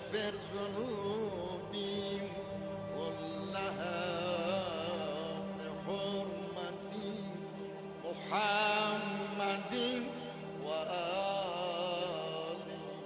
واغفر ذنوبي كلها بحرمة محمد وآل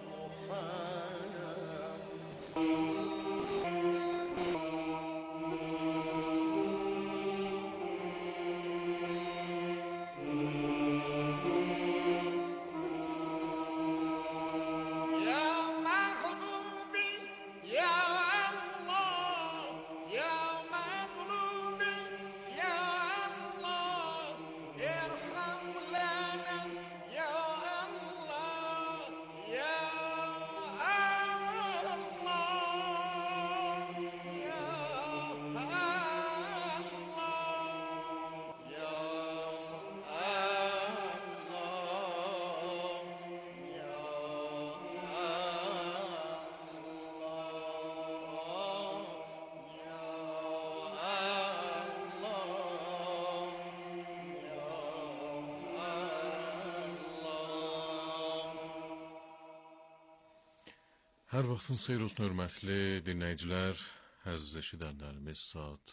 Hər vaxtınız xeyir olsun, hörmətli dinləyicilər. Əziz eşidənlərimiz, saat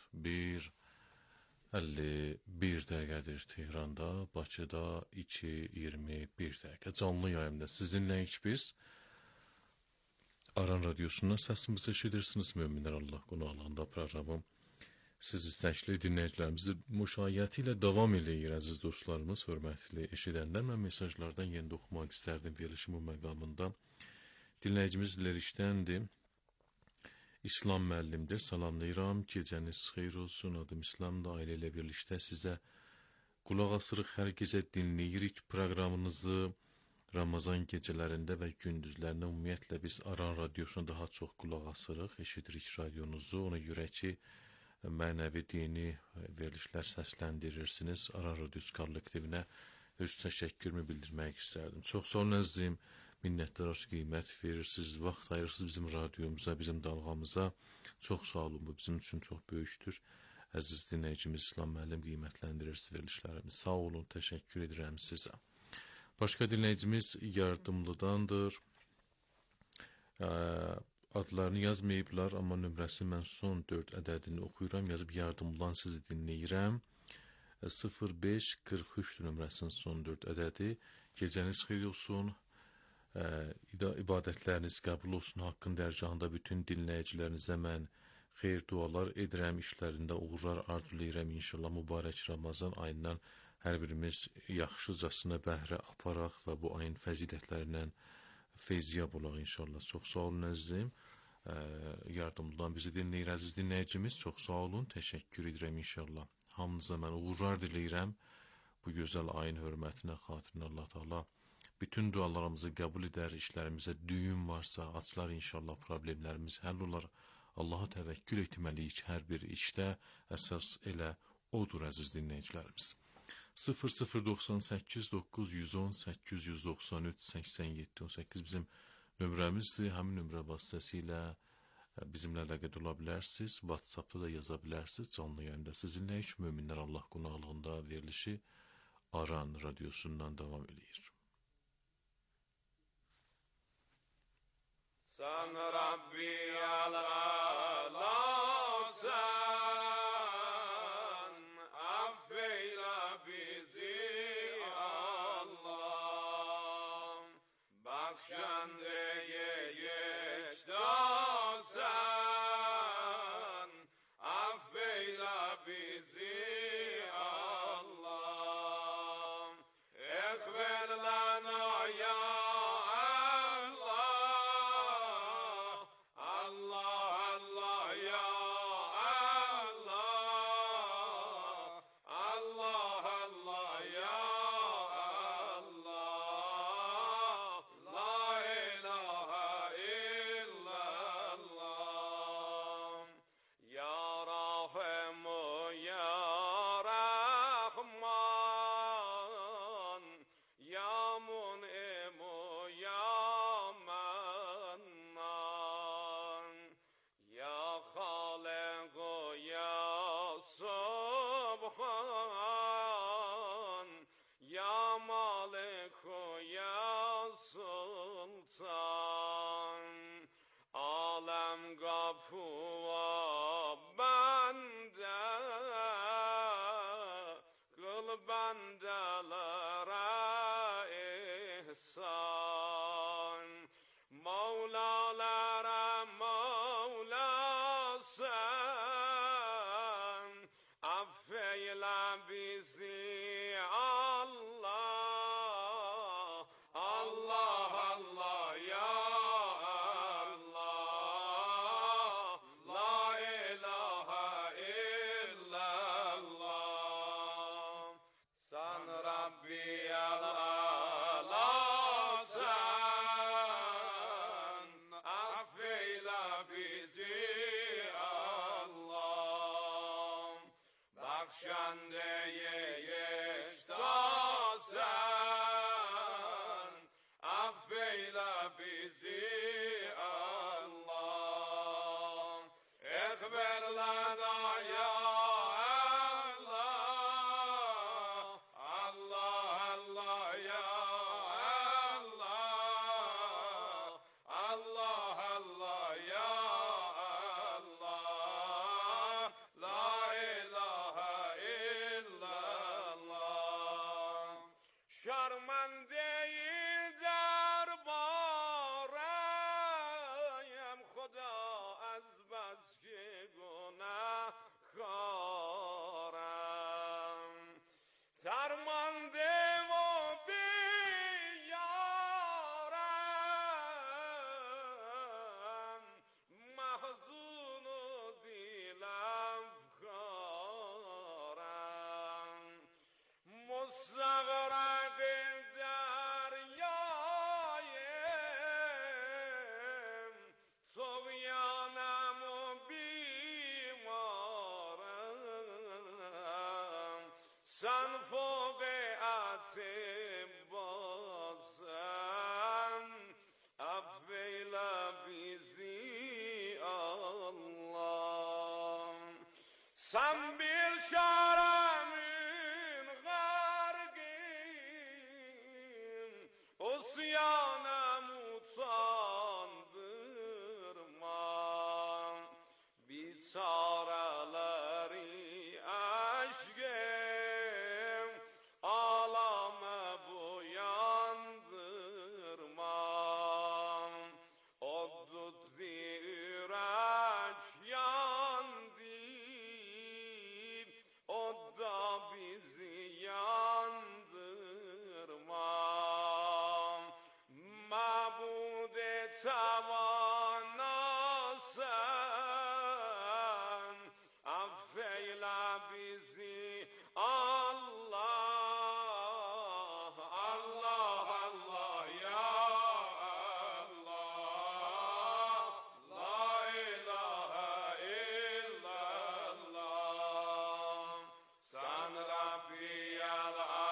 1:51 dəqiqədir Tehranda, Bakıda 2:21 dəqiqə. Canlı yayımda sizinləyik biz. Aran Radyosu'ndan səsimizi eşidirsiniz, möminlər Allah qonaqlığında proqramım. Siz istəkli dinləyicilərimizi müşayiəti ilə davam eləyir, əziz dostlarımız, hörmətli eşidənlər. Mən mesajlardan yeni oxumaq istərdim verilişimin məqamında. Dinləyicimiz Lerişdəndir. İslam müəllimdir. Salamlayıram. Gecəniz xeyir olsun. Adım İslamdır. Ailə ilə birlikdə sizə qulaq asırıq. Hər gecə dinləyirik proqramınızı. Ramazan gecələrində və gündüzlərində ümumiyyətlə biz Aran Radyosuna daha çox qulaq asırıq. Eşidirik radyonuzu. Ona görə ki, mənəvi dini verilişlər səsləndirirsiniz. Aran Radyosu kollektivinə öz təşəkkürümü bildirmək istərdim. Çox sağ olun əzizim. Minnətdar qiymət verirsiniz, vaxt ayırırsınız bizim radyomuza, bizim dalğamıza. Çox sağ olun, bu bizim üçün çox böyükdür. Əziz dinləyicimiz İslam müəllim qiymətləndirirsiniz verilişlərimizi. Sağ olun, təşəkkür edirəm sizə. Başqa dinləyicimiz Yardımlıdandır. Adlarını yazmayıblar, amma nömrəsi mən son 4 ədədini oxuyuram. Yazıb Yardımlıdan sizi dinləyirəm. 0543 nömrəsinin son 4 ədədi. Gecəniz xeyir olsun. İbadətləriniz qəbul olsun. Haqqın dərgahında bütün dinləyicilərinizə mən xeyir dualar edirəm. İşlərində uğurlar arzulayıram. İnşallah mübarək Ramazan ayından hər birimiz yaxşıcasına bəhrə aparaq və bu ayın fəzilətlərindən feyziyab olaq inşallah. Çox sağ olun əzizim. Yardımdan bizi dinləyir əziz dinləyicimiz. Çox sağ olun. Təşəkkür edirəm inşallah. Hamınıza mən uğurlar diləyirəm. Bu gözəl ayın hörmətinə, xatirinə Allah Teala bütün dualarımızı qəbul edər, işlərimizə düyün varsa açlar inşallah, problemlərimiz həll olar. Allah'a təvəkkül etməliyik hər bir işdə, əsas elə odur əziz dinləyicilərimiz. 0098 910 893 87 18 bizim nömrəmizdir. Həmin nömrə vasitəsilə bizimlə əlaqə ola bilərsiniz. WhatsAppda da yaza bilərsiniz. Canlı yayında sizinlə hiç möminlər Allah qonaqlığında verilişi Aran Radyosu'ndan devam edir. Sen Rabbi alasan, affeyle bizi Allah. Bakşandeye geçtasan, affeyle bizi Allah. Ekber lana ya La afwa bende kıl bendelere ihsan Mevlalara Mevla sen affeyle bizi Allah Allah Allah ya Allah la ilahe illallah sen Rabbiyel Alâsen affeyle bizi Allah Bakşandeye yeştasen affeyle bizi Allah ekber lana ya Allah Allah Allah ya Allah Allah Allah ya Allah la ilahe illallah şarmendeyi derbarem Xuda az bas ki günahkarem Termande o biyarem mahzunu dilafkarem Mustagraq deryayem Soğyanam bimarem Sen foqeatim bazem affeyle bizi Allah Sen bil çaremin gargim Osyanam utandırma Biçareleri aşkım Alame boyandırma O tuttu yürek yandı O da bizi yandırma Mabud-i tavana sen affeyle bizi Allah Allah Allah ya Allah la ilahe illallah sen Rabbiyel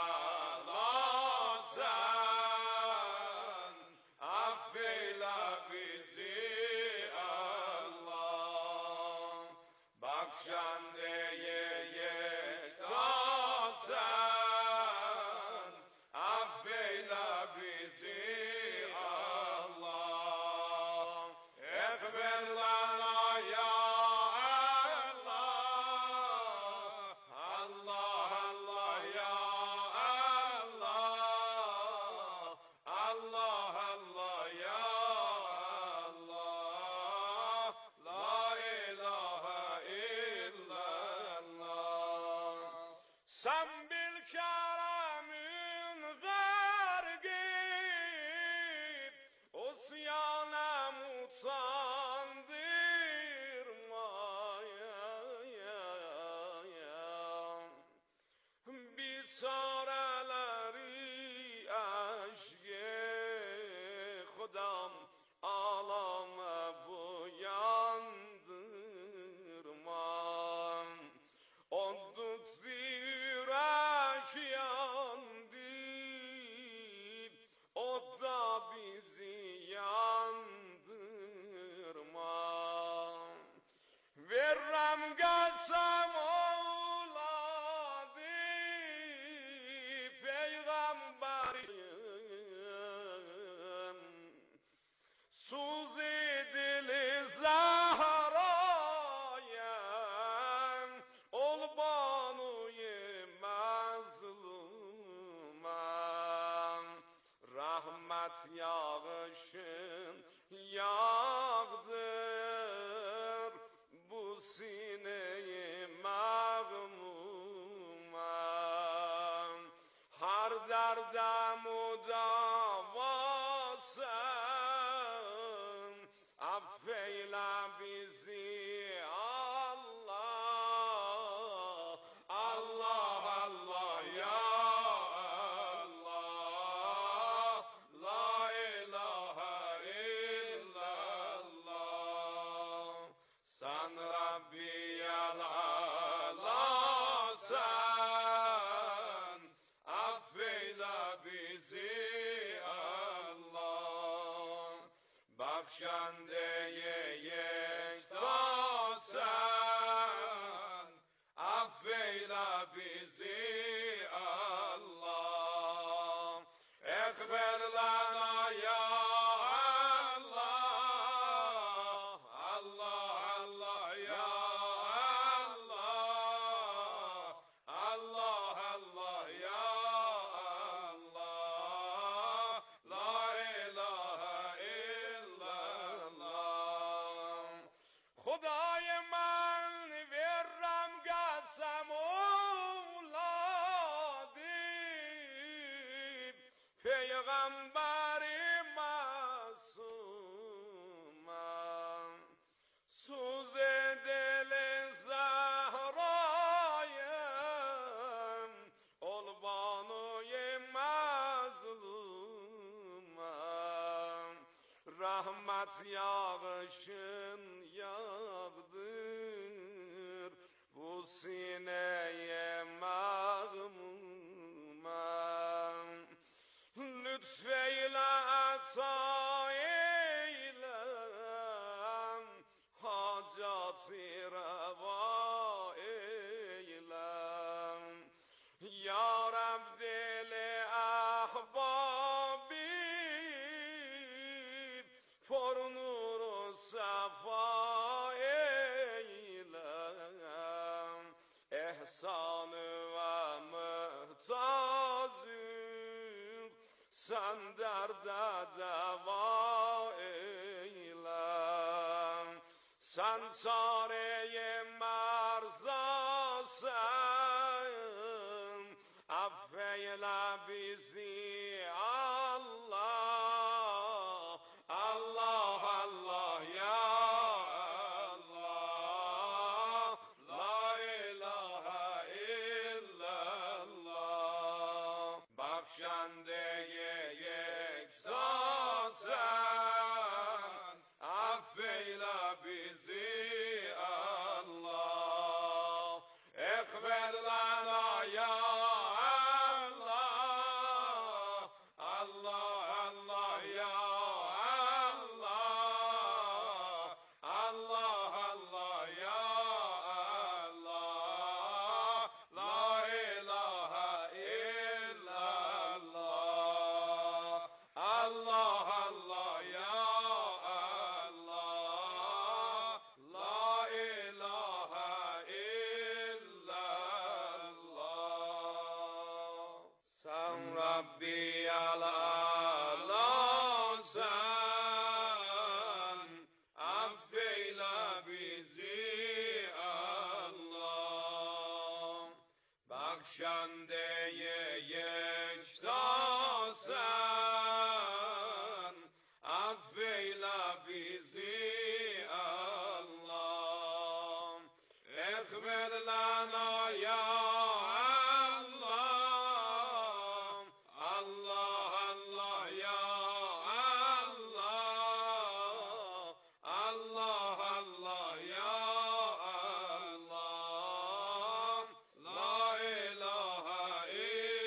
Alâsen affeyle bizi Allah Bakşandeye yeştasen affeyle bizi Allah ekber lana ya Allah Allah Allah ya Allah Allah Allah ya Allah la ilahe illallah Sen bil keremin vergip Osyanam utandırma Biçareleri aşkı Xudam alame boyandırma O tuttu yürek ya rahmet yağışın yağdır bu sineyi mağmuma. Her derde mudavasın, affeyle bizi Allah. Allah Allah ya Allah, la ilahe illallah. Sen Rabbiyel Alâsen, affeyle bizi Allah. Bakşandeye yektasen, affeyle bizi Allah. Ekber lana ya Allah, Allah Allah ya Allah, Allah Allah ya Allah, la ilahe illallah. Khudai man verram qasam oladib, peygambari masumam. Suze dil zahrayım, ol banuye mazlumam. Rahmet yağışın yağdır bu sineye mağmuma. Lütfeyle ata eyle, hacatı reva eyle. Ya Rab dili ahbabi, for nuru safa eyle. Ehsanı ve muhtacım, sen derde deva eyle. Sen çareye merzasın, affeyle bizi Allah. Allah Allah ya Allah, la ilahe illallah. Bakşandeye yektasen, affeyle bizi Allah. Ekber lana ya Allah, Allah Allah ya Allah, Allah Allah ya Allah, la ilahe illallah. Allah Allah ya Allah, la ilahe illallah. Sen Rabbiyel Alâsen, affeyle bizi Allah. Bakşandeye yektasen, affeyle bizi Allah. Ekber lana ya Allah, Allah Allah ya Allah, Allah Allah ya Allah, la ilahe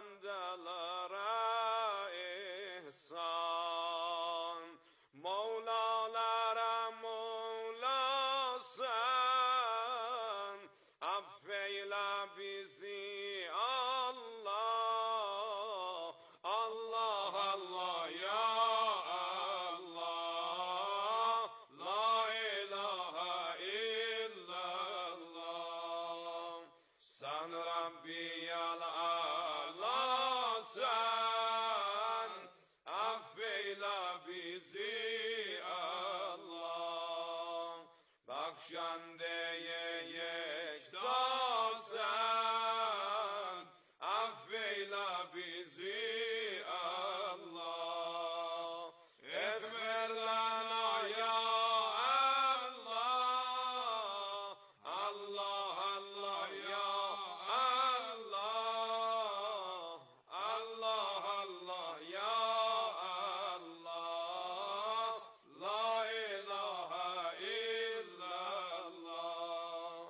bendelere ihsan, Mevlalara Mevla sen, affeyle bizi Allah, Allah Allah ya Allah, la ilahe illallah, sen Rabbiyal A'la sen, affeyle bizi Allah, bakşandeye yekta sen, affeyle bizi Allah, ekber lana ya Allah, Allah Allah ya Allah, Allah Allah ya Allah, la ilahe illallah.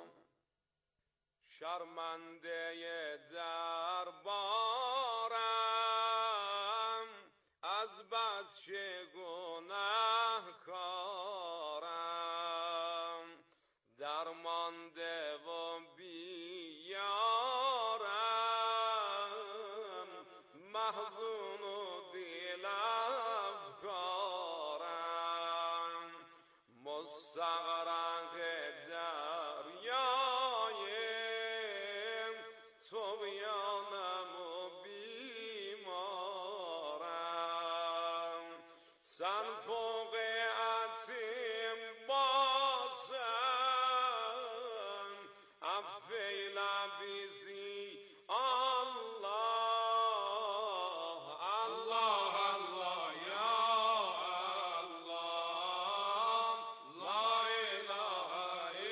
Şarmandeye derbarem, az bas günahkarem, derman devam biyarem, mahzunu dil afkarem, mustağrak deryayım, tuğyanım bimarem, sen fuqiatim basen, affeyle bizi Allah, Allah Allah ya Allah, la ilahe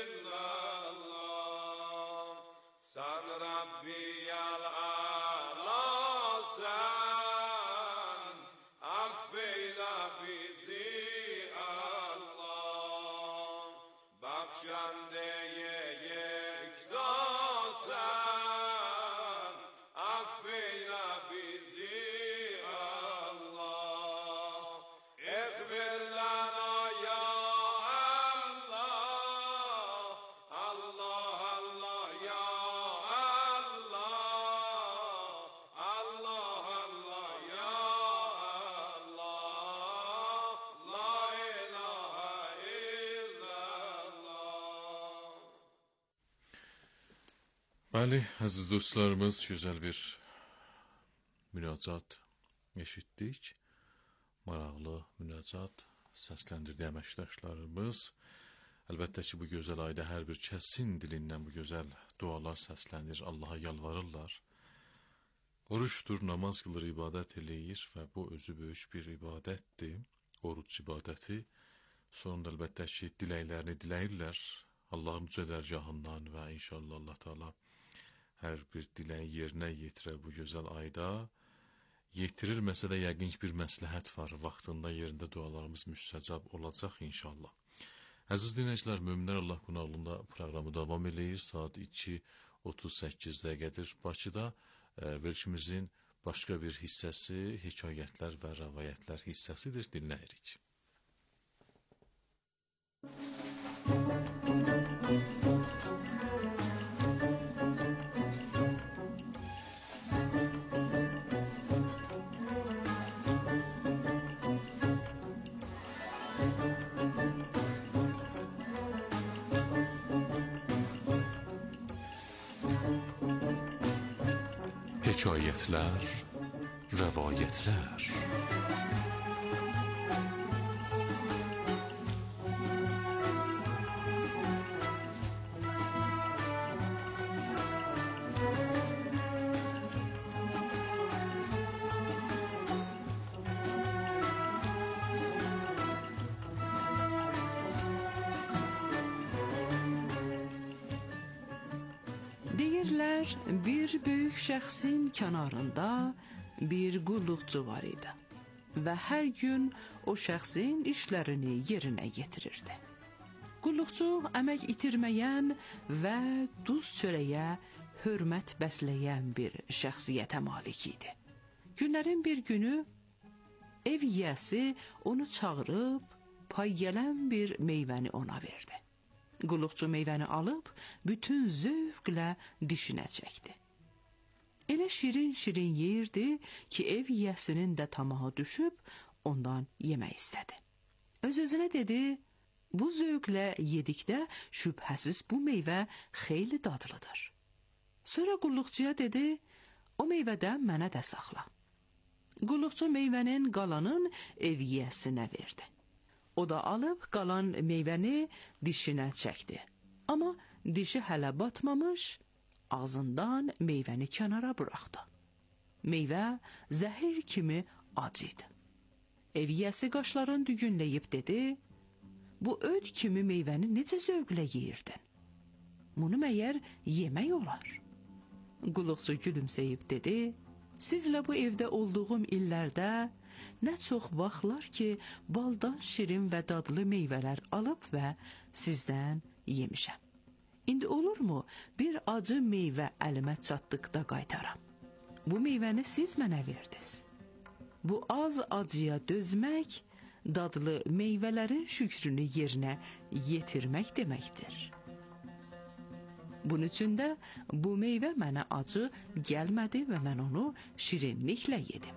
illallah, sen Rabbiyal A'la sen, affeyle bizi Allah, bakşandeye yekta sen, affeyle bizi Allah, ekber lana ya Allah, Allah Allah ya Allah, Allah Allah ya Allah, la ilahe illallah. Bəli, əziz dostlarımız, gözəl bir münacat eşitdik. Maraqlı münacat səsləndirdi əməkdaşlarımız. Əlbəttə ki, bu gözəl ayda hər bir kəsin dilindən bu gözəl dualar səslənir, Allaha yalvarırlar. Oruçdur, namaz qılır, ibadət eləyir və bu özü böyük bir ibadətdir, oruç ibadəti. Sonunda əlbəttə ki, diləklərini diləyirlər Allahın yüce dərgahından və inşallah Allah Teala hər bir diləyi yerinə yetirər bu gözəl ayda. Yetirilməsə də yəqin ki, bir məsləhət var, vaxtında yerində dualarımız müstəcab olacaq inşallah. Əziz dinləyicilər, Möminlər Allah qonaqlığında proqramı davam eləyir. Saat 2:38 dəqiqədir Bakıda. Verilişimizin başqa bir hissəsi hekayətlər və rəvayətlər hissəsidir. Dinləyirik. Hekayetler, rəvayətlər. Deyirlər, bir böyük şəxsin kənarında bir qulluqçu var idi və hər gün o şəxsin işlərini yerinə yetirirdi. Qulluqçu əmək itirməyən və duz çörəyə hörmət bəsləyən bir şəxsiyyətə malik idi. Günlərin bir günü ev yiyəsi onu çağırıb pay gələn bir meyvəni ona verdi. Qulluqçu meyvəni alıb bütün zövqlə dişinə çəkdi. Elə şirin-şirin yeyirdi ki, ev yiyəsinin də tamağı düşüb ondan yemək istədi. Öz-özünə dedi, bu zövqlə yedikdə şübhəsiz bu meyvə xeyli dadlıdır. Sonra qulluqçuya dedi, o meyvədən mənə də saxla. Qulluqçu meyvənin qalanın ev yiyəsinə verdi. O da alıb qalan meyvəni dişinə çəkdi. Amma dişi hələ batmamış, ağzından meyvəni kənara buraxdı. Meyvə zəhər kimi acı idi. Ev yiyəsi qaşlarını dügünləyib dedi, bu öd kimi meyvəni necə zövqlə yeyirdin? Bunu məyər yemək olar? Qulluqçu gülümsəyib dedi, sizlə bu evdə olduğum illərdə nə çox vaxtlar ki, baldan şirin və dadlı meyvələr alıb və sizdən yemişəm. İndi olurmu, bir acı meyvə əlimə çatdıqda qaytaram? Bu meyvəni siz mənə verdiniz. Bu az acıya dözmək, dadlı meyvələrin şükrünü yerinə yetirmək deməkdir. Bunun üçün də bu meyvə mənə acı gəlmədi və mən onu şirinliklə yedim.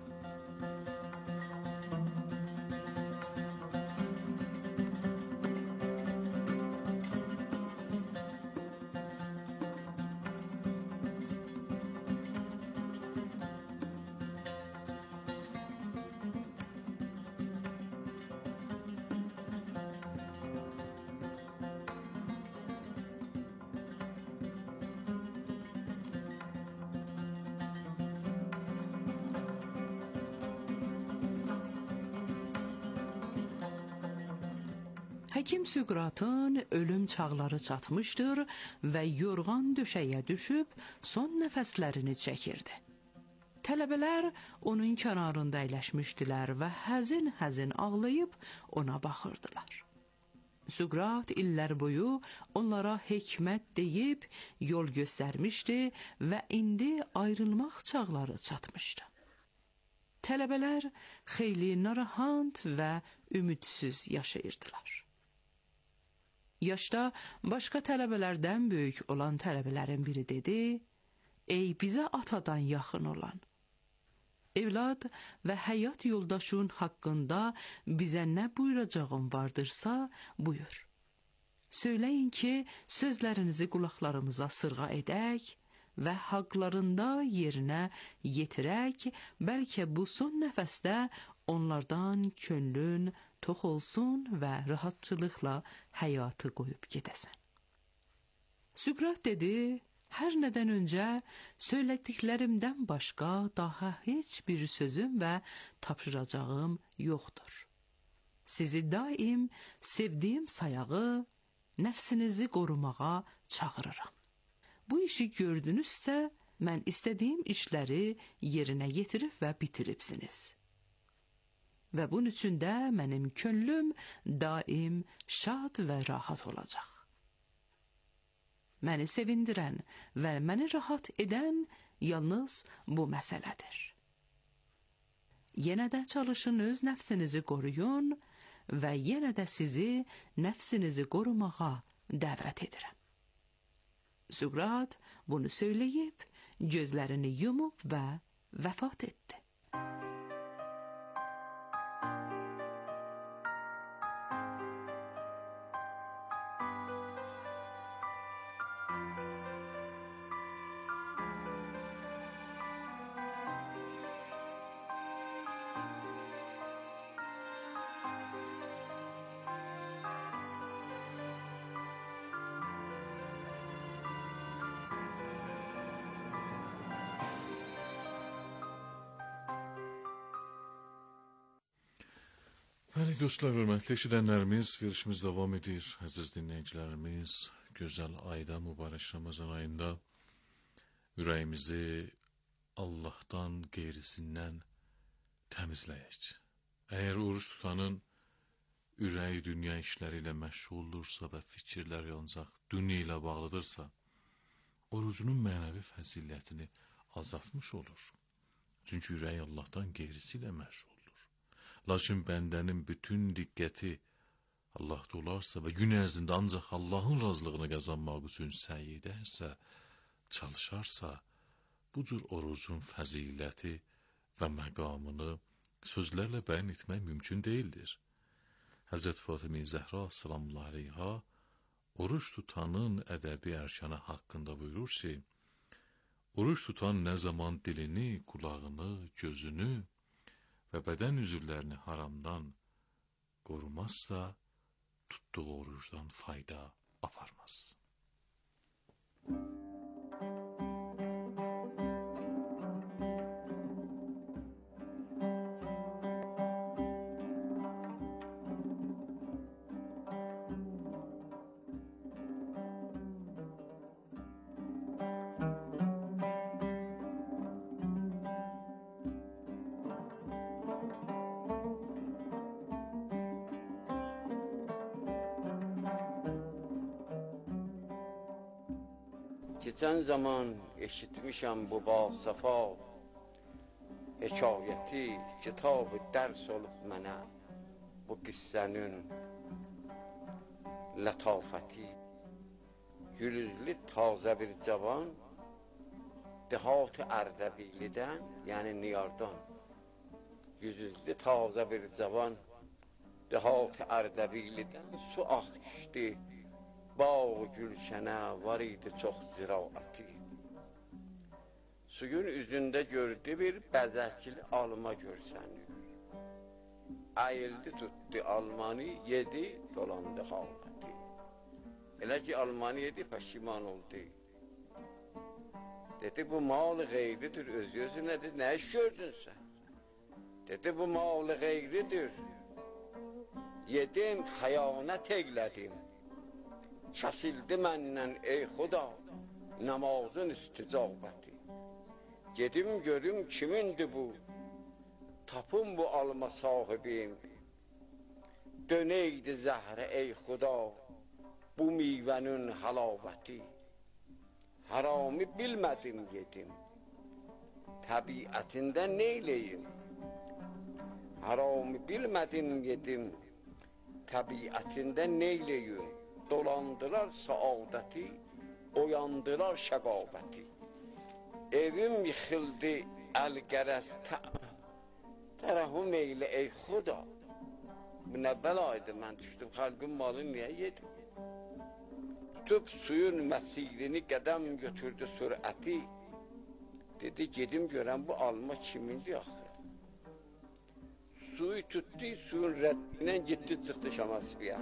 Həkim Süqratın ölüm çağları çatmışdır və yorğan döşəyə düşüb son nəfəslərini çəkirdi. Tələbələr onun kənarında əyləşmişdilər və həzin-həzin ağlayıb ona baxırdılar. Süqrat illər boyu onlara hikmət deyib yol göstərmişdi və indi ayrılmaq çağları çatmışdı. Tələbələr xeyli narahat və ümidsiz yaşayırdılar. Yaşda başqa tələbələrdən böyük olan tələbələrin biri dedi, ey bizə atadan yaxın olan, evlad və həyat yoldaşın haqqında bizə nə buyuracağın vardırsa, buyur. Söyləyin ki, sözlərinizi qulaqlarımıza sırğa edək və haqlarında yerinə yetirək, bəlkə bu son nəfəsdə onlardan könlün tox olsun və rahatçılıqla həyatı qoyub gedəsən. Süqrat dedi, hər nədən öncə söylədiklərimdən başqa daha heç bir sözüm və tapşıracağım yoxdur. Sizi daim sevdiyim sayağı, nəfsinizi qorumağa çağırıram. Bu işi gördünüzsə, mən istədiyim işləri yerinə yetirib və bitiribsiniz. Və bunun üçün də mənim könlüm daim şad və rahat olacaq. Məni sevindirən və məni rahat edən yalnız bu məsələdir. Yenə də çalışın öz nəfsinizi qoruyun və yenə də sizi nəfsinizi qorumağa dəvət edirəm. Süqrat bunu söyləyib, gözlərini yumub və vəfat etdi. Bəli dostlar, hörmətli eşidənlərimiz, verişimiz davam edir. Əziz dinləyicilərimiz, gözəl ayda, mübarək Ramazan ayında ürəyimizi Allahdan qeyrisindən təmizləyək. Əgər oruç tutanın ürəyi dünya işləri ilə məşğuldursa və fikirləri ancaq dünya ilə bağlıdırsa, orucunun mənəvi fəzilətini azaltmış olur. Çünki ürək Allahdan qeyrisi ilə məşğuldur. Lakin bəndənin bütün diqqəti Allahda olarsa və gün ərzində ancaq Allahın razılığını qazanmaq üçün səy edərsə, çalışarsa, bu cür orucun fəziləti və məqamını sözlərlə bəyan etmək mümkün deyildir. Həzrət Fatimə Zəhra sallallahu əleyha oruç tutanın ədəbi ərkanı haqqında buyurur ki, oruç tutan nə zaman dilini, qulağını, gözünü və bədən üzvlərini haramdan qorumazsa, tutduğu orucdan fayda aparmaz. Geçen zaman eşitmişəm bu basafa hekayeti, kitabı ders olup mənə bu qissənin lətafəti. Gülüzlü taze bir cavan dehat-ı Ərdəbilidən, yəni Niyardan, yüzüzlü taze bir cavan dehat-ı Ərdəbilidən su axışdı. Bağ gülşənə var idi çox ziraati. Suyun üzündə gördü bir bəzəkli alma görsənir. Əyildi tutdu almanı, yedi, dolandı halati. Elə ki almanı yedi, pəşiman oldu. Dedi bu mal qeyridir, öz-özünədir, nə iş gördün sən? Dedi bu mal qeyridir, yedim, xəyanət eylədim. Kəsildi məndən ey xuda, namazın isticabəti. Gedim görüm kimindir bu, tapım bu alma sahibim. Döneydi zəhrə ey xuda, bu meyvənin halabəti. Harami bilmədim yedim, təbiətində neyləyim? Harami bilmədim yedim, təbiətində neyləyim? Dolandılar saadeti, oyandılar şəqavəti. Evim yıxıldı, əl-qərəz tərəhüm eylə ey xuda. Bu nə bəlaydı, mən düşdüm, xalqın malını niyə yedim? Tutub suyun məsirini qədəm götürdü sürəti. Dedi, gedim görəm bu alma kimindir axı? Suyu tutdu, suyun rəddindən gitti, çıxdı Şamasviyə.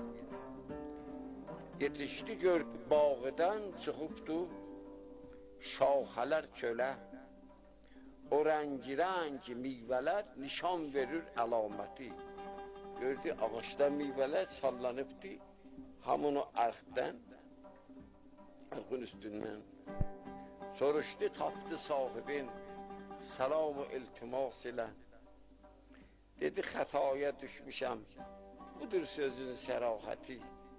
Yetişdi gördü bağıdan çıxıbdı şaxələr çölə. O rəngi meyvələr nişan verir əlaməti. Gördü ağaçda meyvələr sallanıbdı. Hamını ərxdən, ərxin üstündən. Soruşdu, tapdı sahibin, salam-ı iltimas ilə. Dedi, xətaya düşmüşəm, budur sözün sərahəti.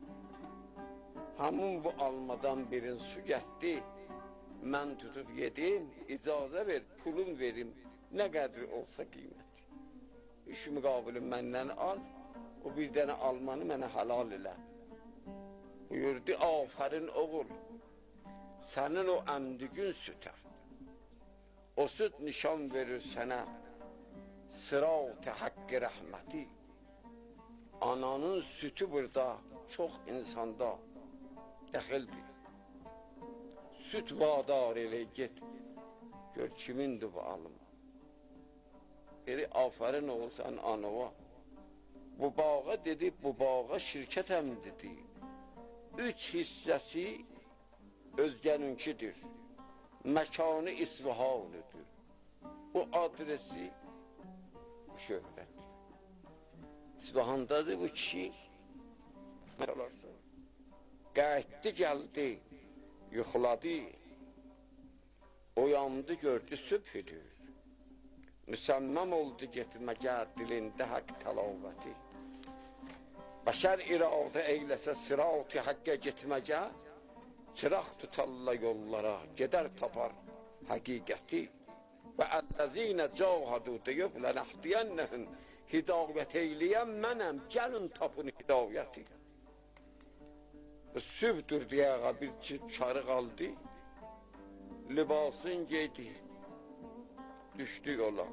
Hamın bu almadan birin su getdi, mən tutub yedim, icazə ver, pulum verim, nə qədri olsa qiyməti. İş müqabilin məndən al, o bir dənə almanı mənə halal elə. Buyurdu, afərin oğul, sənin o əmdigün sütə, o süt nişan verir sənə, sırat-ı haqqı rəhməti. Ananın sütü burada, çox insanda dəxildir. Süt vadar elə get, gör kimindir bu alım. Dedi, afərin olsan anava. Bu bağa dedi, bu bağa şirkətəm dedi. 3 hissəsi özgəninkidir. Məkanı İsvihanıdır. Bu adresi şöhrət. İsvihandadır bu kişi. Qayıtdı, gəldi, yuxuladı. Oyandı, gördü, sübhüdür. Müsəmməm oldu getməgə dilində haqq təlavəti. Bəşər iradə eyləsə sırat-ı haqqa getməgə, çıraq tutarlar yollara, gedər tapar həqiqəti. Və əlləzinə cahadu deyib, lənəhdiyənnəhum, hidayət eyləyən mənəm, gəlin tapın hidayəti. Sübdür deyə bir çarıq aldı, libasın giydi, düşdü yola.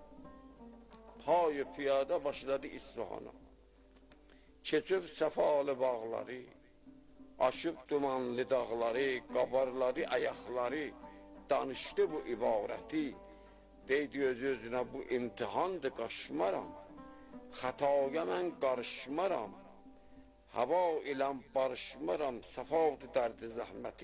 Payı piyada başladı İsfahana. Keçib səfalı bağları, aşıb dumanlı dağları, qabarladı ayaqları, danışdı bu ibarəti. Deydi öz-özünə bu imtihandır, qaşmaram, xətaya mən qarışmaram, hava ilə barışmaram, səfadı dərdi zəhməti.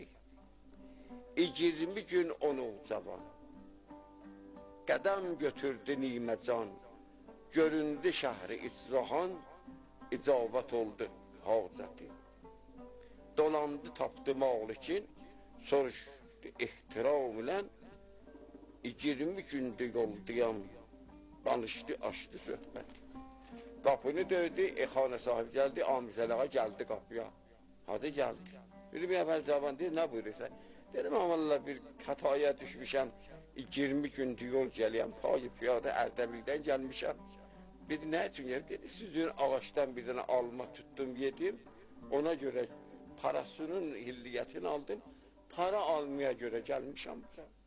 20 gün onu cavan, qədəm götürdü niməcan, göründü şəhri İsfahan, icabət oldu hacəti. Dolandı, tapdı Malikin, soruşdu ehtiram ilə, 20 gündür yoldayam, danışdı, açdı söhbət. Qapını döydü, xanə sahibi gəldi, amizələrə gəldi qapıya. Hadi gəldi. Bir əvvəl cavan deyir, nə buyurursan? Dedim, amallah bir xətaya düşmüşəm, 20 gündür yol gəliyəm, payı piyada Ərdəbildən gəlmişəm. Bir nə üçün gəlib? Dedi, sizin ağaçdan bir dənə alma tutdum, yedim, ona görə parasının hilliyyətini aldım, para almaya görə gəlmişəm.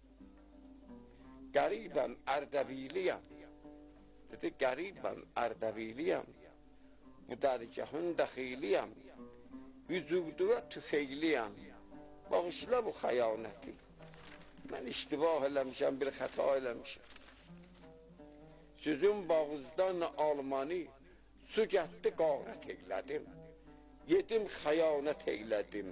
Qəribəm, Ərdəbiliyəm. Dedi, qəribəm, Ərdəbiliyəm. Bu dərgahın dəxiliyəm. Vücudu və tüfeyliyəm. Bağışla bu xəyanəti. Mən iştibah eləmişəm, bir xəta eləmişəm. Sizin bağızdan almanı su gətdi, qarət eylədim. Yedim, xəyanət eylədim.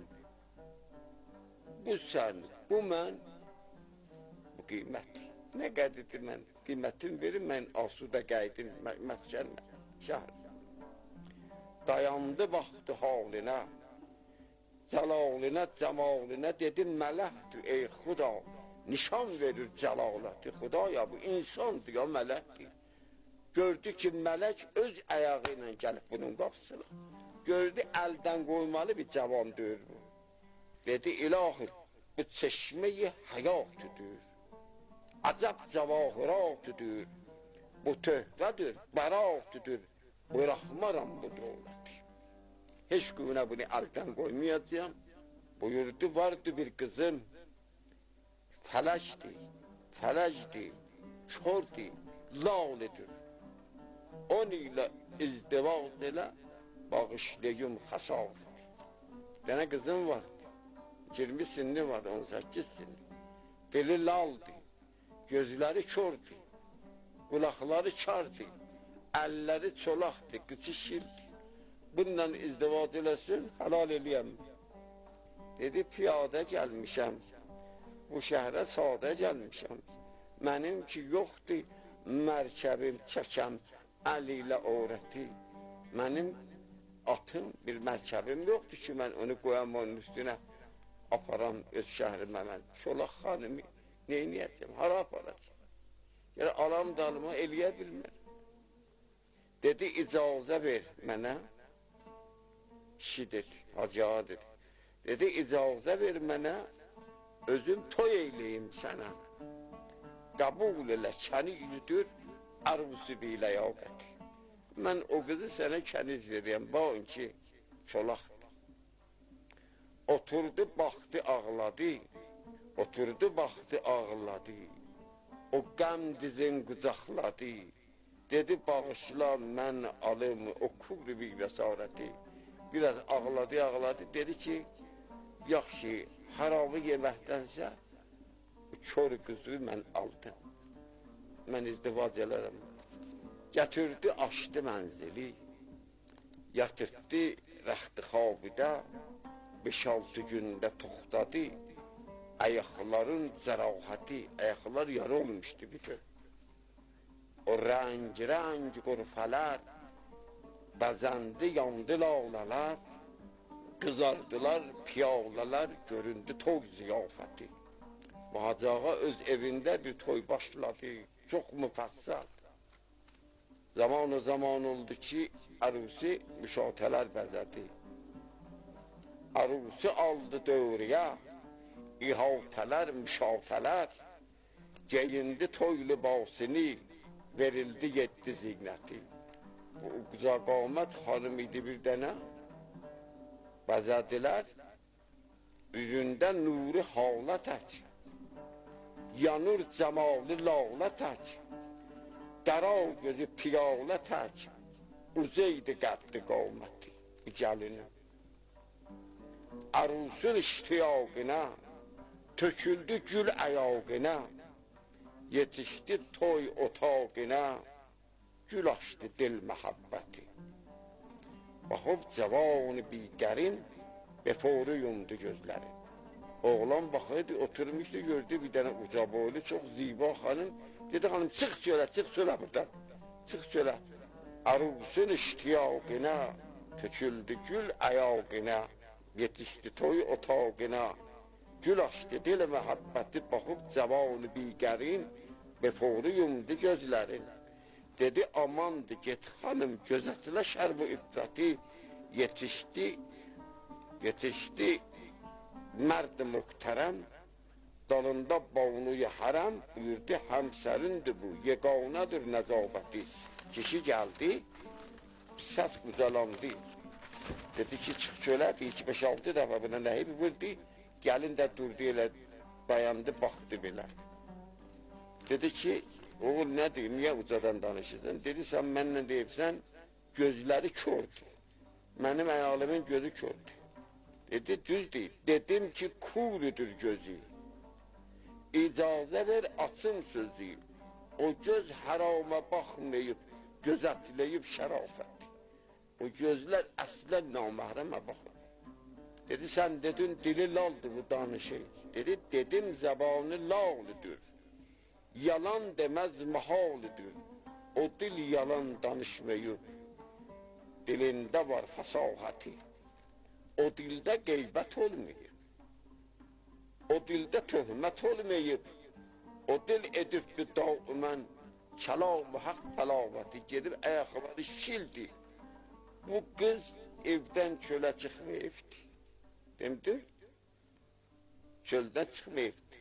Bu sən, bu mən, bu qiymət. Nə qədədir mən, qiymətini verim, mən asudə qaydım, məskən şəhər. Dayandı, baxdı halinə, cəlalinə, cəmalinə, dedim, mələkdir, ey xuda, nişan verir cəlaləti, xudaya, bu insandır ya, mələkdir. Gördü ki, mələk öz əyağı ilə gəlib bunun qapısına. Gördü, əldən qoymalı bir cavan deyir bu. Dedi, ilahi, bu çeşmeyi həyatıdır. Acab cavahiratüdür, bu töhvədir, bəratüdür, bıraxmaram bu dövləti. Heç günə bunu əldən qoymayacağım. Buyurdu, vardı bir qızım, fələcdir, çordir, lalidir. On ilə izdivaq elə, bağışlayım xəsavət. Dənə qızım var, 20 sinni var, 18 sinni. Dili laldır. Gözləri kördür, qulaqları kardır, əlləri çolaqdır, qıçı şirdir. Bununla izdivac eləsin, halal eləyəm. Dedi, piyada gəlmişəm, bu şəhərə sadə gəlmişəm. Mənim ki, yoxdur, mərkəbim çəkəm, əl ilə öyrəti. Mənim atım, bir mərkəbim yoxdur ki, mən onu qoyam onun üstünə, aparam öz şəhərimə mən. Çolaq xanımı neyniyəcəm, hara aparacam? Yəni, alam dalıma eləyə bilmər. Dedi, icazə ver mənə. Kişi dedi, hacığa dedi. Dedi, icazə ver mənə, özüm toy eyləyim sənə. Qəbul elə, kəni yüdür, arvusu bilə yaqəti. Mən o qızı sənə kəniz verəyəm, baxın ki, çolaqdır. Oturdu, baxdı, ağladı. Oturdu, baxdı, ağladı. O qəm dizin qucaqladı. Dedi, bağışla, mən alım, okur bir vəsarəti. Biraz ağladı. Dedi ki, yaxşı, harabı yeməkdənsə, kör qızı mən aldım. Mən izdivac elərəm. Gətirdi, açdı mənzili. Yatırtdı, rəxti xabidə. 5-6 gündə toxtadı. Ayaqların zərahəti, ayaqlar yara olmuşdu bütün. O rəng qurfələr, bəzəndi, yandı lalələr, qızardılar, piyalələr, göründü toy ziyafəti. Hacıağa öz evində bir toy başladı, çox müfəssəl. Zaman oldu ki, ərusi müşatələr bəzədi. Arusu aldı dövrüye, İhavteler, müşavteler, geyindi toy libasını, verildi 7 ziyneti. Bu güzel qamet hanım idi bir dənə, bəzədilər, üzündə nuri hala tək, yanır cəmalı lağla tək, dəral gözü piyalə tək, uzeydi qəddi qaməti, gəlinin. Arusun iştiyaqına, töküldü gül əyaqına, yetişdi toy otağına, gül açdı dil məhəbbəti. Baxıb cavanı biqərin, beforu yumdu gözləri. Oğlan baxıydı, oturmuşdu, gördü bir dənə uca boylu, çox ziba xanım. Dedi, xanım, çıx sölə buradan, çıx sölə. Arusun iştiyaqına, töküldü gül əyaqına, yetişdi toy otağına, gül açdı dil məhəbbəti, baxıb cavanı biqərin, beforu yumdu gözlərin. Dedi, amandı, get xanım, gözətilə şərb-i iffəti, yetişdi, mərd-i mühtərəm, dalında bağnuyu hərəm, buyurdu, həmsərindir bu, yeganədir nəzabəti. Kişi gəldi, səs ucalandı. Dedi ki, çıx söylədi, 2-5-6 dəfə buna nəyi vurdu, gəlin də durdu elə, dayandı, baxdı belə. Dedi ki, oğul nədir, niyə ucadan danışırsan? Dedi, sən mənlə deyibsən, gözləri kördür. Mənim əyalimin gözü kördür. Dedi, düz deyib. Dedim ki, kurudur gözü. İcazə ver, açım sözü. O göz harama baxmayıb, gözətləyib şərafət. O gözlər əslən naməhrəmə baxır. Dedi, sən dedin, dili laldır bu danışır. Dedi, dedim, zəbanı lalıdır. Yalan deməz mahalıdır. O dil yalan danışmayıb. Dilində var fəsahəti. O dildə qeybət olmayıb. O dildə töhmət olmayıb. O dil edibdi daimən kəlam-ı haqq təlavəti. Gedib ayaqqabını şildi. Bu qız evdən çölə çıxmayıbdı. Demdir? Çöldən çıxmayıbdı.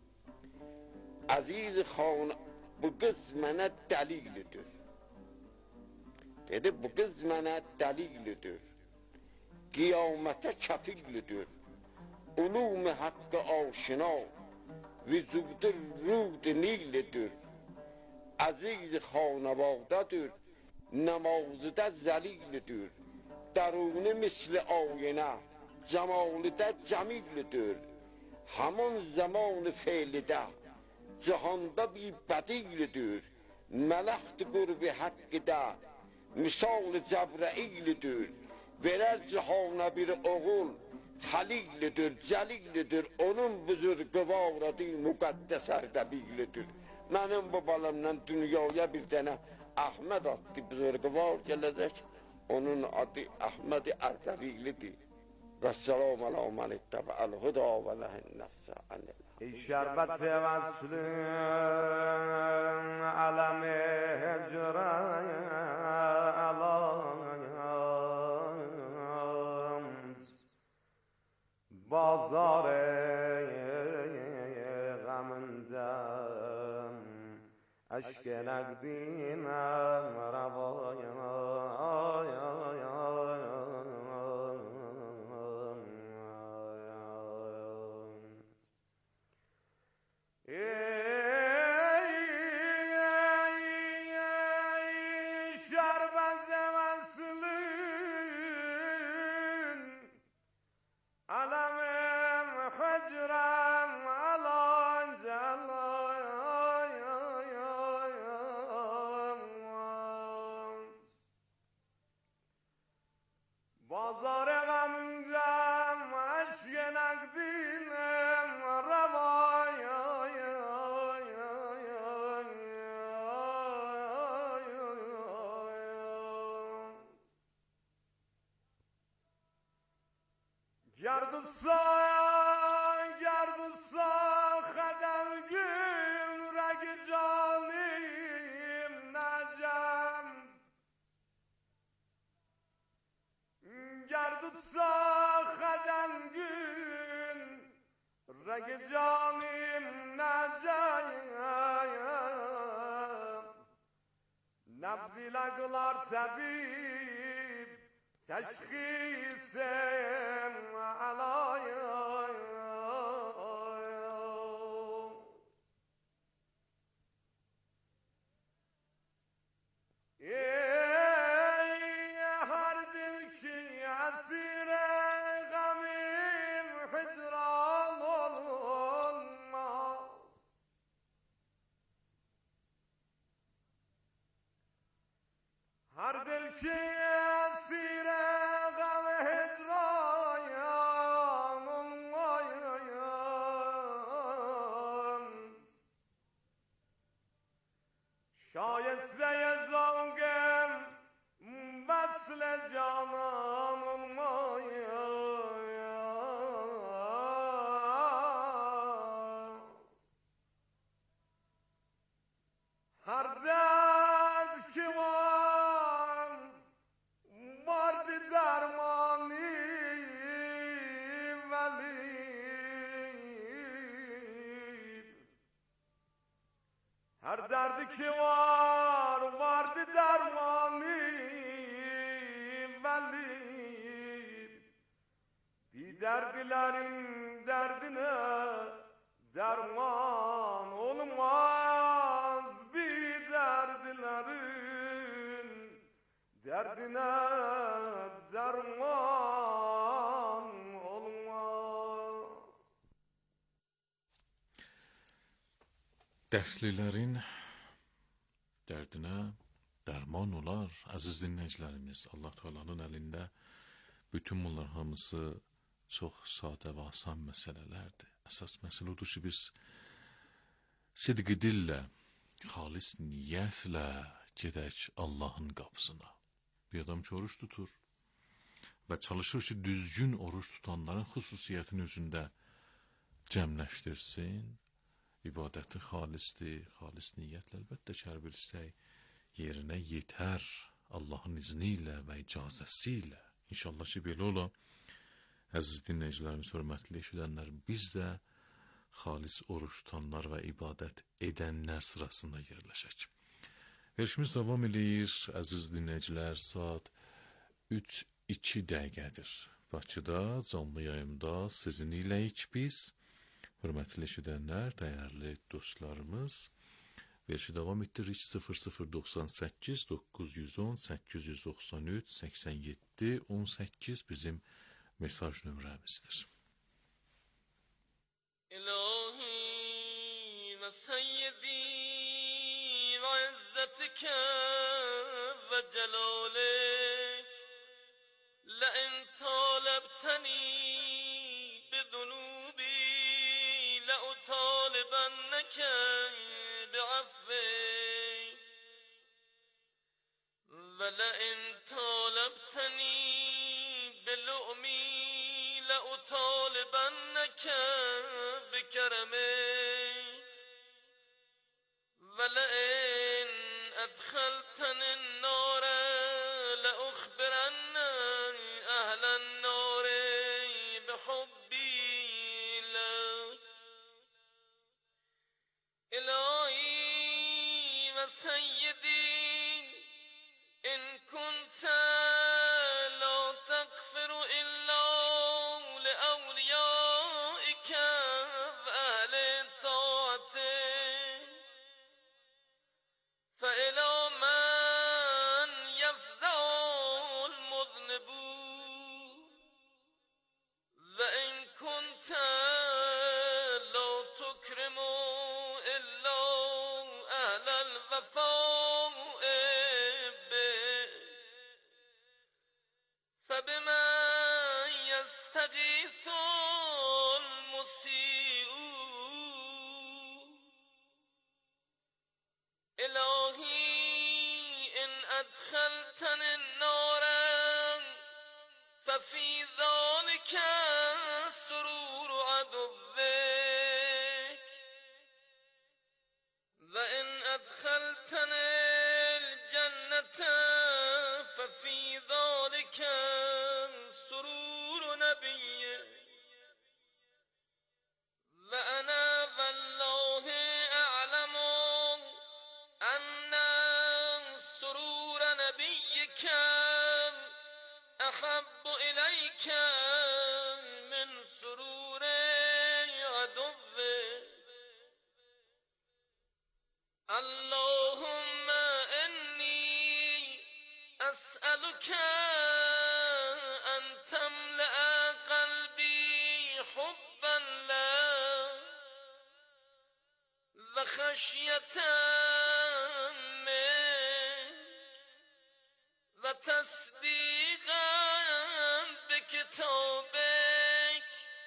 Aziz xan, bu qız mənə dəlilidir. Dedi, bu qız mənə dəlilidir. Qiyamətə kəfillidir. Ulum-i haqqı aşina, vücudur ruh-i nillidir. Aziz xanavadadır, namazıda zəlillidir. Daruni misli ayinə, cəmalıda cəmillidir. Haman zamanı feylidə, cihanda bir bədillidir. Mələxti qurbi haqqıda, misal-ı Cəbrəillidir. Verər cihana bir oğul, halillidir, cəlillidir. Onun buzurqu varadı, müqəddəs ərdəbillidir. Mənim bu balamdan dünyaya bir dənə Əhməd adlı buzurqu var gələcək. Onun adı Əhməd-i Ərdəbillidir. Vəssalamu alə mən ittəbə'əl huda və nəhin nəfsə anil. ای شربت وصل علم هجران علامت بازار غمندم اشک نقدینم روایم گردد ساخدن مگه جانیم نجایم نبضی لگلار طبیب تشخیصم علایم هر دل که اسیر غم هجران شایسته زنگم وصل جانان هر درد که هر دردی که وارد درمانی ولی بی derdilerin derdine derman olmaz bir derdilerin derdine derman olmaz. Dərslilərin dərdinə dərman olar, əziz dinləyicilərimiz. Allah Taala'nın əlində bütün bunlar hamısı çox sadə və asan məsələlərdir. Əsas məsələ odur ki, biz sidqi dillə, xalis niyyətlə gedək Allahın qapısına. Bir adam ki, oruç tutur və çalışır ki, düzgün oruç tutanların xüsusiyyətini özündə cəmləşdirsin. İbadəti xalisdir, xalis niyyətlə əlbəttə ki, hər bir istək yerinə yetər Allahın izni ilə və icazəsi ilə. İnşallah ki, belə ola. Əziz dinləyicilərimiz, hörmətli eşidənlər, biz də xalis oruç tutanlar və ibadət edənlər sırasında yerləşək. Verişimiz davam edir, əziz dinləyicilər, saat 3:02 dəqiqədir. Bakıda canlı yayımda sizin iləyik biz. Hörmətli eşidənlər, dəyərli dostlarımız, verişi davam etdiririk 0098 910 893 87 18 bizim mesaj nömrəmizdir. İlahi ve seyyidi ve izzetike ve celalek le'in talebteni bidunubi لأطالبنك بعفوك ولئن طالبتني بلؤمي لأطالبنك بكرمك ولئن أدخلتني النار لأخبرن أهل النار بحبي لك إلهي وسيدي إن كنت لا تغفر إلا لأوليائك وأهل طاعتك فإلى من يفزع المذنبون وإن كنت لا تكرم فبما يستغيث المسيء إلهي إن أدخلتني النار ففي ذلك سرور عدوك وإن أدخلتني الجنة ففي ذلك سرور نبيك نبيك أحب إليك من سرور عدوك اللهم إني أسألك أن تملأ قلبي حبا لك وخشية منك وتصديقا بكتابك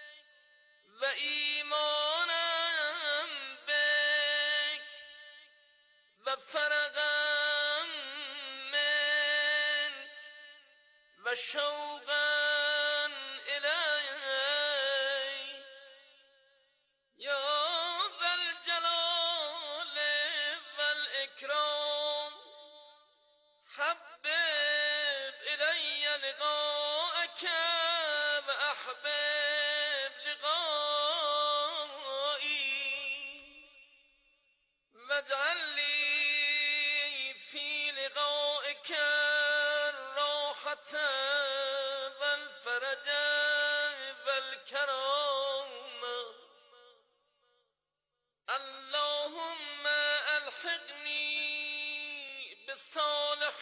وإيمانا بك وفرغا منك وشوقا إليك يا ذا الجلال والإكرام حبب إلي لقاءك وأحبب لقائي واجعل لي في لقائك الراحة والفرج والكرامة اللهم ألحقني بالصالح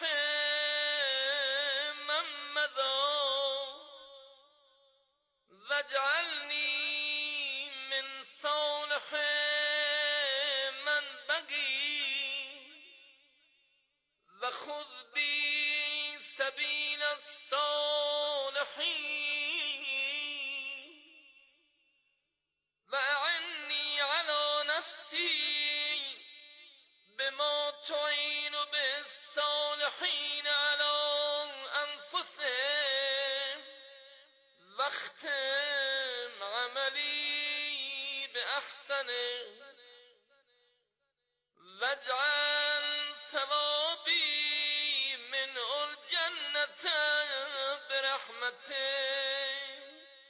من مضى واجعلني من صالح من بقي وخذ بي سبيل الصالحين وأعني على نفسي بما تعين به الصالحين على أنفسهم واختم عملي بأحسنه واجعل ثوابي منه الجنة برحمتك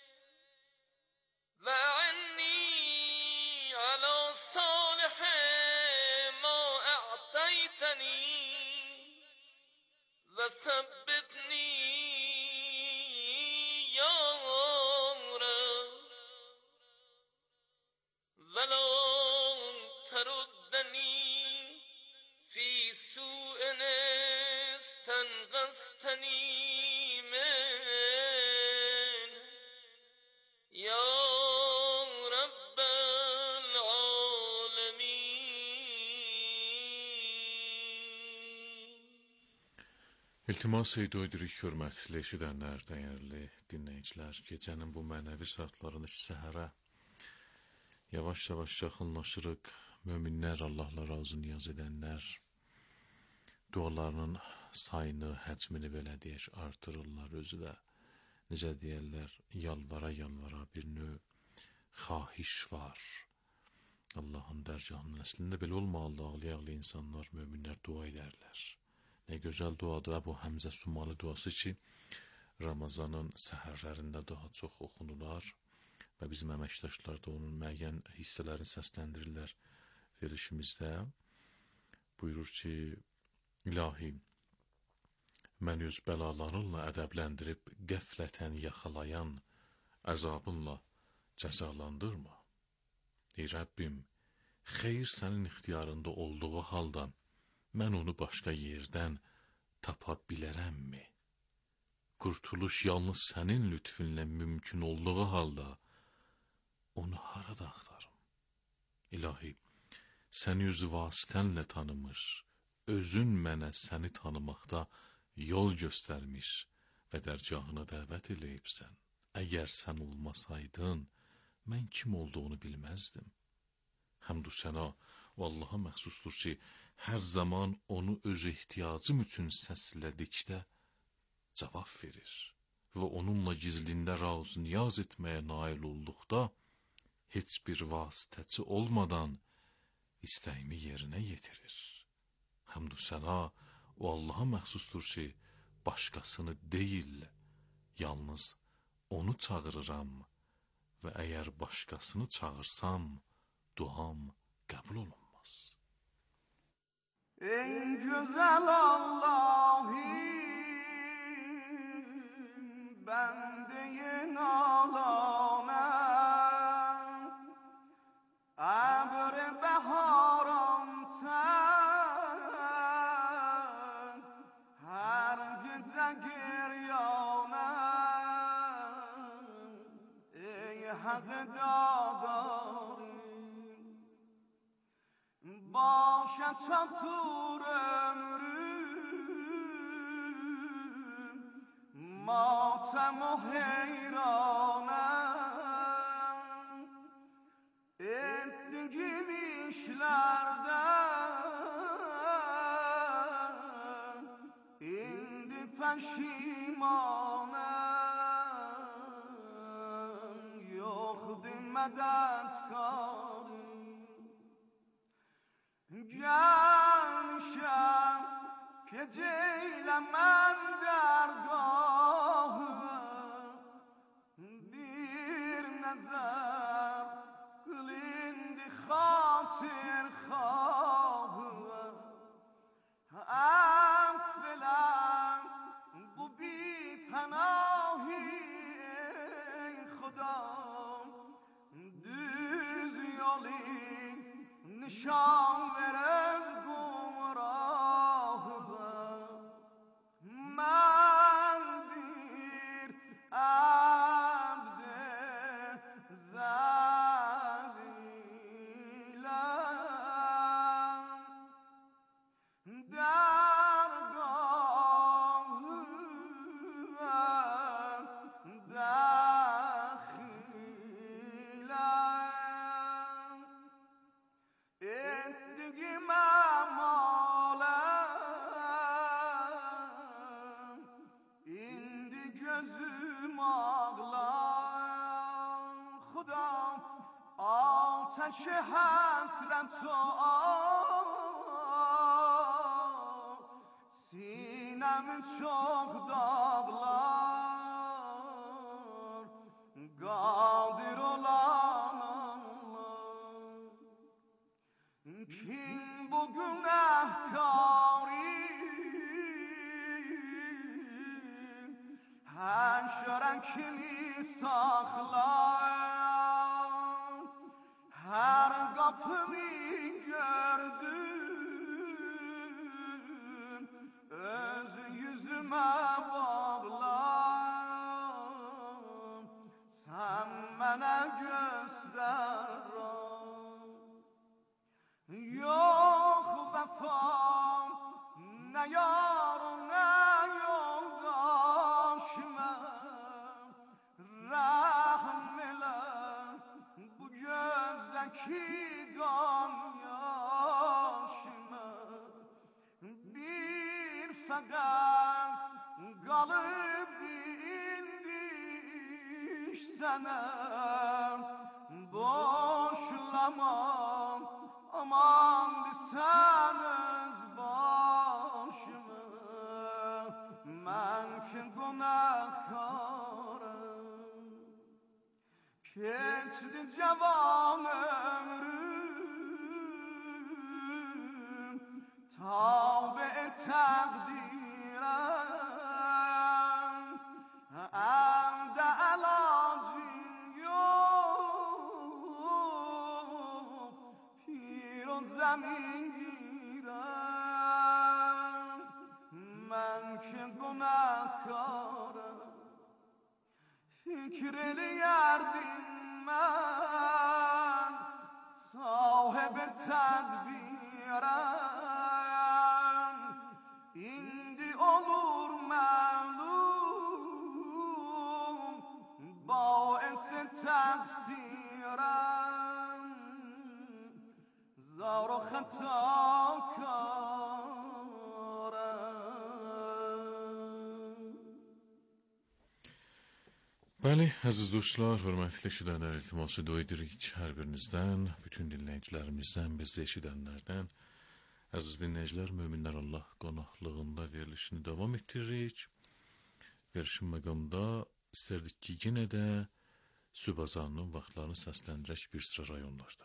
وأعني على صالح ما أعطيتني وثبتني يا رب ولا تردني في سوء استنقذتني من يا رب العالمين. İltimas edirik, hörmətli eşidənlər, dəyərli dinləyicilər. Gecənin bu mənəvi saatlarını səhərə yavaş-yavaş yaxınlaşırıq. Möminlər, Allahla razı niyaz edənlər dualarının sayını, həcmini belə deyək, artırırlar. Özü də necə deyərlər, yalvara bir növ xahiş var. Allahın dərgahının əslində belə olmalı, ağlaya-ağlaya insanlar, möminlər dua edərlər. Ne gözəl duadır bu Həmzə Sumalı duası ki, Ramazanın səhərlərində daha çox oxunular və bizim əməkdaşlar da onun müəyyən hissələrini səsləndirirlər verilişimizdə. Buyurur ki, İlahi, mən öz bəlalarınla ədəbləndirib qəflətən yaxalayan əzabınla cəzalandırma. Ey Rəbbim, xeyir sənin ixtiyarında olduğu haldan mən onu başqa yerdən tapa bilərəmmi? Qurtuluş yalnız sənin lütfünlə mümkün olduğu halda onu harada axtarım? İlahi, səni öz vasitənlə tanımış, özün mənə səni tanımaqda yol göstərmiş və dərgahına dəvət eləyibsən. Əgər sən olmasaydın, mən kim olduğunu bilməzdim. Həmdü sənə o Allaha məxsusdur ki, hər zaman onu öz ehtiyacım üçün səslədikdə cavab verir və onunla gizlində razı niyaz etməyə nail olduqda heç bir vasitəçi olmadan istəyimi yerinə yetirir. Həmdü sənə o Allaha məxsusdur ki, başqasını deyil, yalnız onu çağırıram və əgər başqasını çağırsam, duam qəbul olunmaz. Ey güzel Allah'ım حق داداری باشد تا طور ömrüm ماتم و heyranım ettiğim işlerden indi peşimanım yoktu medetkari gelmişem که من درگاه bir نظر قلند خاطر خواه افلم bu بی پناهی ای خدا düz yolu nişan veren gumrah من bir abd zalilam درگاهم دخیلم ettiğim amalem indi gözüm ağlar Xudam ateş hasret o sinemi çok dağlar Qadir olan Allah kim bu günahkari həşərən kimi saxlar hər qapını gördüm öz yüzümə bağlar sən mənə göstər yok vefam ne yar ne yoldaşıma rahm ile bu gözdeki kan yaşıma bir fedam kalıp indiş sana boşlamam aman sen öz başımı men ki günahkarım keçdi cavan ömrüm tabe takdirem elde elacım yok pir o zemin girem men ki günahkarım fikir eliyerdim ben sahibi tedbirem indi olur malum baisi tefsirem zar و خطاکارم Bəli, əziz dostlar, hörmətli eşidənlər, iltiması dua edirik hər birinizdən, bütün dinləyicilərimizdən, bizi eşidənlərdən. Əziz dinləyicilər, möminlər Allah qonaqlığında verilişini davam etdiririk. Verilişin məqamda istərdik ki, yenə də sübh azanının vaxtlarını səsləndirək bir sıra rayonlarda.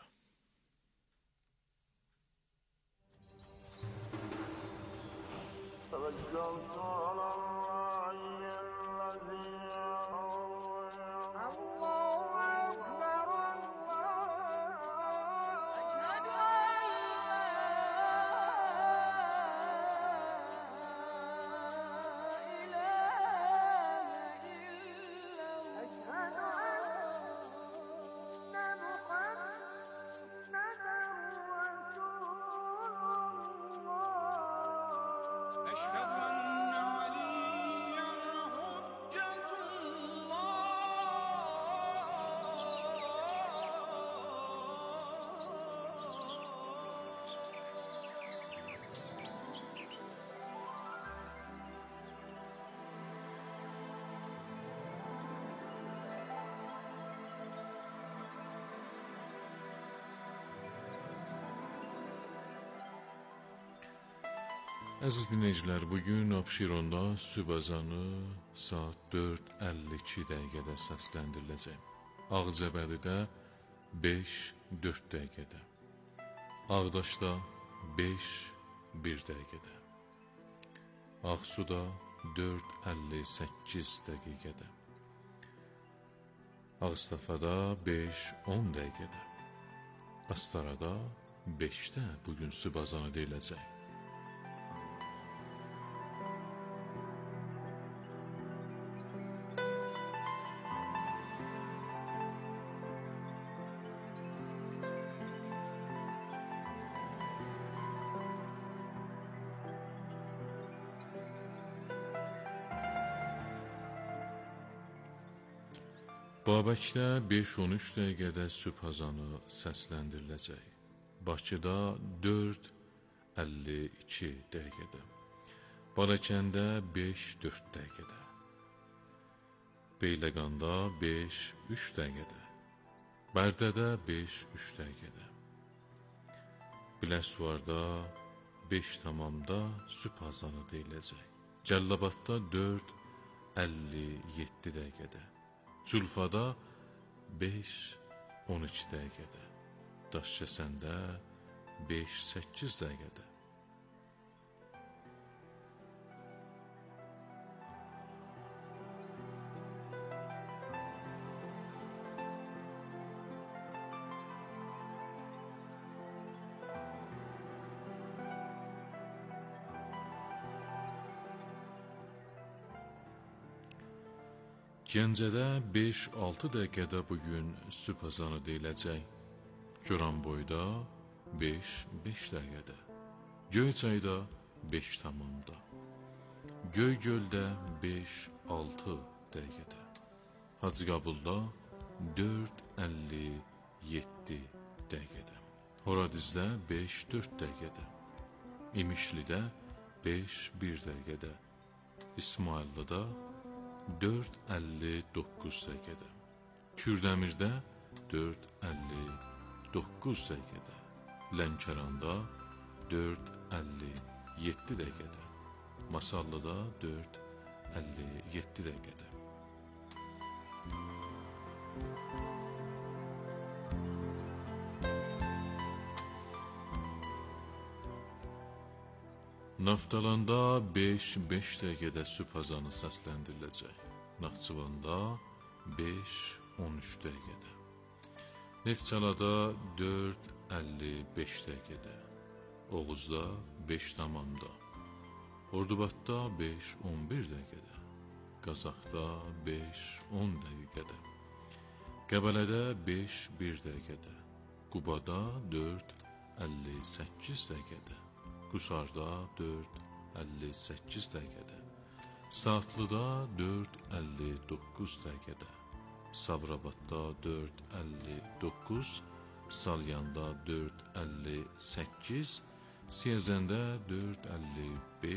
أشهد أن عليا حجة Əziz dinləyicilər, bugün Abşeronda sübh azanı saat 4:52 dəqiqədə səsləndiriləcək. Ağcabədidə 5:04 dəqiqədə. Ağdaşda 5:01 dəqiqədə. Ağsuda 4:58 dəqiqədə. Ağstafada 5:10 dəqiqədə. Astarada 5-də bugün sübh azanı deyiləcək. Babəkdə 5:13 dəqiqədə sübh azanı səsləndiriləcək. Bakıda 4:52 dəqiqədə. Balakəndə 5:04 dəqiqədə. Beyləqanda 5:03 dəqiqədə. Bərdədə 5:03 dəqiqədə. Biləsuvarda 5:00-da sübh azanı deyiləcək. Cəllabadda 4:57 dəqiqədə. Culfada 5:12 dəqiqədə. Daşkəsəndə 5:08 dəqiqədə. Gəncədə 5:06 dəqiqədə bugün sübh azanı deyiləcək. Goranboyda 5:05 dəqiqədə. Göyçayda 5:00-da. Göygöldə 5:06 dəqiqədə. Hacıqabulda 4:57 dəqiqədə. Horadizdə 5:04 dəqiqədə. İmişlidə 5:01 dəqiqədə. İsmayıllıda 4:59 dəqiqədə. Kürdəmirdə 4:59 dəqiqədə. Lənkəranda 4:57 dəqiqədə. Masallıda 4:57 dəqiqədə. Naftalanda 5:05 dəqiqədə sübh azanı səsləndiriləcək. Naxçıvanda 5:13 dəqiqədə. Neftçalada 4:55 dəqiqədə. Oğuzda 5:00-da. Ordubadda 5:11 dəqiqədə. Qazaxda 5:10 dəqiqədə. Qəbələdə 5:01 dəqiqədə. Qubada 4:58 dəqiqədə. Qusarda 4:58 dəqiqədə. Saatlıda 4:59 dəqiqədə. Sabirabadda 4:59, Salyanda 4:58, Siyəzəndə 4:55,